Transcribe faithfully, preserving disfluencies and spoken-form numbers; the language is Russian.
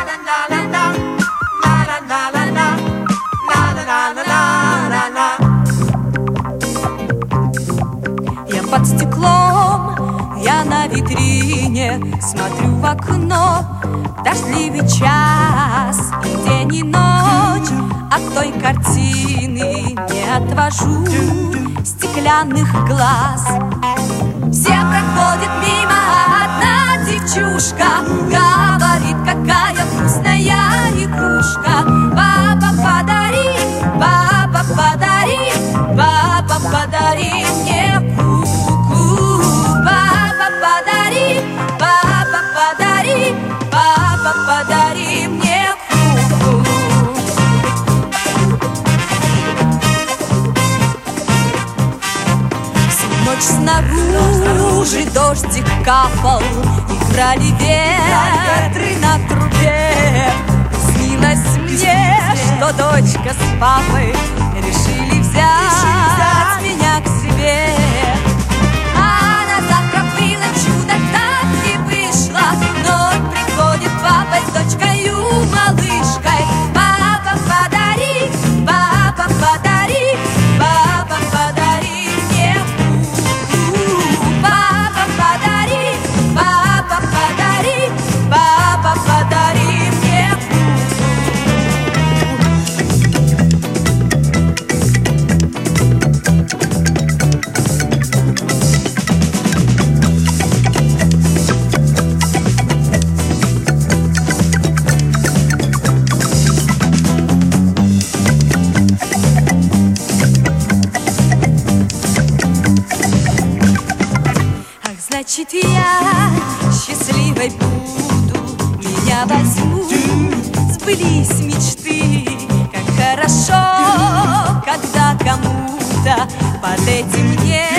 Я под стеклом, я на витрине, смотрю в окно, дождливый час, и день и ночь, от той картины не отвожу стеклянных глаз. Все проходят мимо, одна девчушка говорит, какая вкусная игрушка. Папа, подари, папа, подари, папа, подари мне куклу. Папа, подари, папа, подари, папа, подари мне куклу. Всю ночь снаружи дождик капал, играли ветры на трубе. Снилось мне, что дочка с папой решили взять меня к себе. А на завтра было чудо, так и вышло. Но приходит папа с дочкою малышкой. Папа, подари, папа, подари, папа, подари мне куклу. Папа, подари, папа, подари, папа, подари мне куклу. Ах, значит, я счастливой буду, меня возьмут, сбылись мечты. Как хорошо, когда кому-то под этим небом